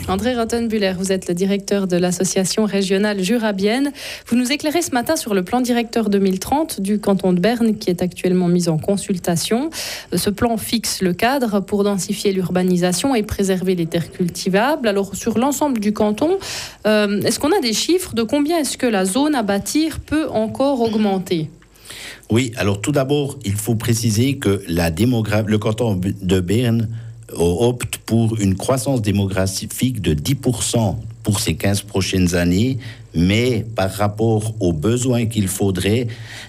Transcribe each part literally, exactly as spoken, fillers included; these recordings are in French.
André Rottenbuehler, vous êtes le directeur de l'association régionale Jura-Bienne. Vous nous éclairez ce matin sur le plan directeur deux mille trente du canton de Berne qui est actuellement mis en consultation. Ce plan fixe le cadre pour densifier l'urbanisation et préserver les terres cultivables. Alors sur l'ensemble du canton, euh, est-ce qu'on a des chiffres de combien est-ce que la zone à bâtir peut encore augmenter ? Oui, alors tout d'abord, il faut préciser que la démogra- le canton de Berne opte pour une croissance démographique de dix pour cent pour ces quinze prochaines années, mais par rapport aux besoins qu'il faudrait,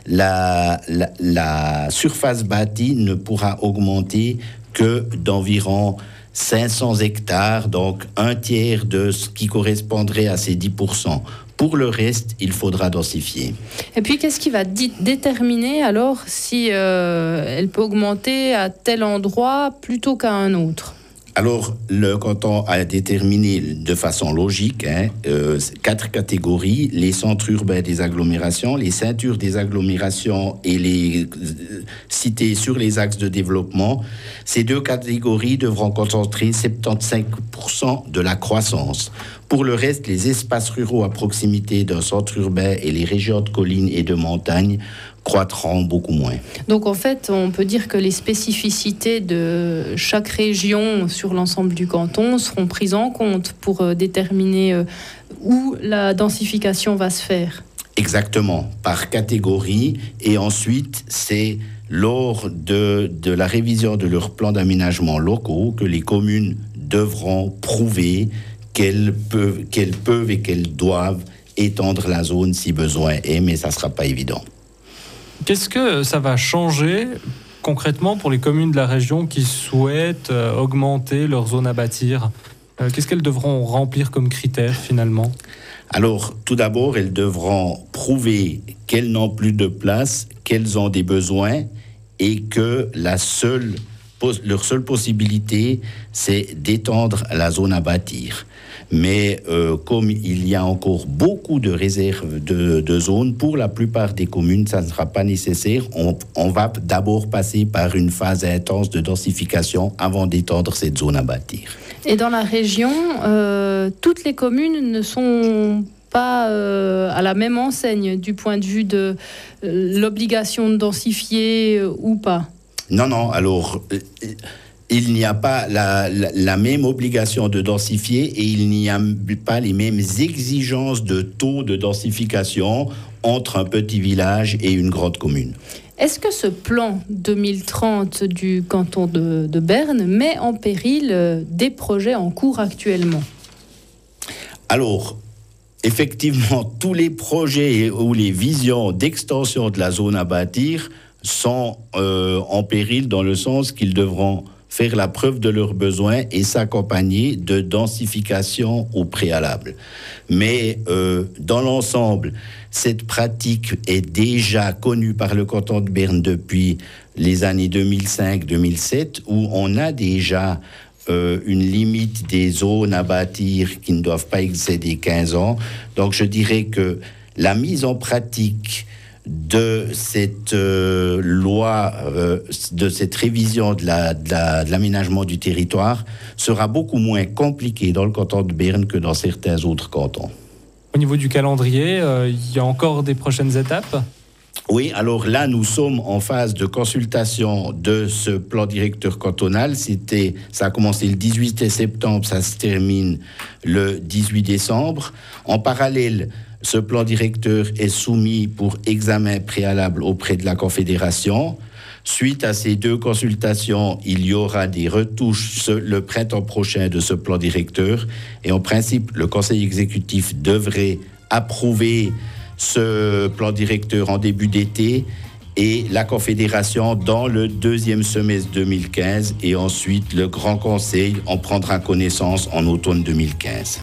la, la, la surface bâtie ne pourra augmenter que d'environ cinq cents hectares, donc un tiers de ce qui correspondrait à ces dix pour cent. Pour le reste, il faudra densifier. Et puis, qu'est-ce qui va di- déterminer alors si euh, elle peut augmenter à tel endroit plutôt qu'à un autre ? Alors, le canton a déterminé de façon logique hein, euh, quatre catégories, les centres urbains des agglomérations, les ceintures des agglomérations et les euh, cités sur les axes de développement. Ces deux catégories devront concentrer soixante-quinze pour cent de la croissance. Pour le reste, les espaces ruraux à proximité d'un centre urbain et les régions de collines et de montagnes croîtront beaucoup moins. Donc en fait, on peut dire que les spécificités de chaque région sur l'ensemble du canton seront prises en compte pour euh, déterminer euh, où la densification va se faire. Exactement, par catégorie. Et ensuite, c'est lors de, de la révision de leurs plans d'aménagement locaux que les communes devront prouver qu'elles peuvent, qu'elles peuvent et qu'elles doivent étendre la zone si besoin est, mais ça ne sera pas évident. Qu'est-ce que ça va changer concrètement pour les communes de la région qui souhaitent euh, augmenter leur zone à bâtir ? euh, Qu'est-ce qu'elles devront remplir comme critères finalement ? Alors, tout d'abord, elles devront prouver qu'elles n'ont plus de place, qu'elles ont des besoins et que la seule, leur seule possibilité, c'est d'étendre la zone à bâtir. Mais euh, comme il y a encore beaucoup de réserves de, de zones, pour la plupart des communes, ça ne sera pas nécessaire. On, on va d'abord passer par une phase intense de densification avant d'étendre cette zone à bâtir. Et dans la région, euh, toutes les communes ne sont pas euh, à la même enseigne du point de vue de euh, l'obligation de densifier euh, ou pas. Non, non, alors... Euh, il n'y a pas la, la, la même obligation de densifier et il n'y a pas les mêmes exigences de taux de densification entre un petit village et une grande commune. Est-ce que ce plan deux mille trente du canton de, de Berne met en péril euh, des projets en cours actuellement ? Alors, effectivement, tous les projets ou les visions d'extension de la zone à bâtir sont euh, en péril dans le sens qu'ils devront faire la preuve de leurs besoins et s'accompagner de densification au préalable. Mais euh, dans l'ensemble, cette pratique est déjà connue par le canton de Berne depuis les années deux mille cinq deux mille sept, où on a déjà euh, une limite des zones à bâtir qui ne doivent pas excéder quinze ans. Donc je dirais que la mise en pratique de cette euh, loi, euh, de cette révision de, la, de, la, de l'aménagement du territoire sera beaucoup moins compliquée dans le canton de Berne que dans certains autres cantons. Au niveau du calendrier, euh, il y a encore des prochaines étapes ? Oui, alors là, nous sommes en phase de consultation de ce plan directeur cantonal. C'était, ça a commencé le dix-huit septembre, ça se termine le dix-huit décembre. En parallèle, ce plan directeur est soumis pour examen préalable auprès de la Confédération. Suite à ces deux consultations, il y aura des retouches le printemps prochain de ce plan directeur. Et en principe, le Conseil exécutif devrait approuver ce plan directeur en début d'été et la Confédération dans le deuxième semestre deux mille quinze. Et ensuite, le Grand Conseil en prendra connaissance en automne deux mille quinze.